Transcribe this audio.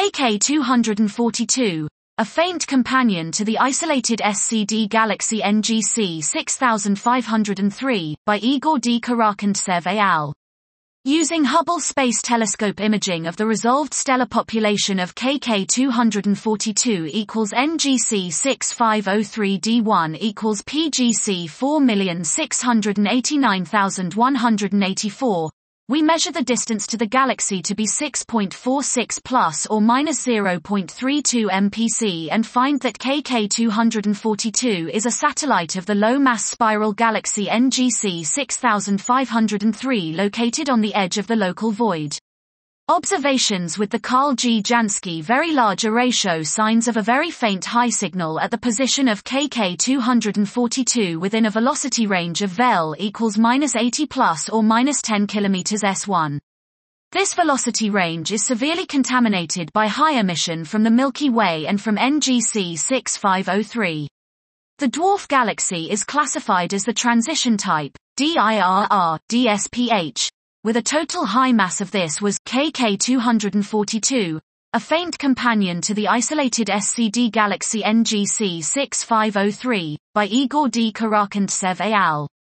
KK242, a faint companion to the isolated SCD galaxy NGC 6503, by Igor D. Karakantsev et al. Using Hubble Space Telescope imaging of the resolved stellar population of KK242 equals NGC 6503 D1 equals PGC 4,689,184, we measure the distance to the galaxy to be 6.46 plus or minus 0.32 mpc and find that KK242 is a satellite of the low-mass spiral galaxy NGC 6503 located on the edge of the local void. Observations with the Carl G. Jansky Very Large Array show signs of a very faint high signal at the position of KK242 within a velocity range of VEL equals minus 80 plus or minus 10 km s1. This velocity range is severely contaminated by high emission from the Milky Way and from NGC 6503. The dwarf galaxy is classified as the transition type, DIRR, DSPH, with a total high mass of this was KK242, a faint companion to the isolated SCD galaxy NGC 6503, by Igor D. Karakantsev et al.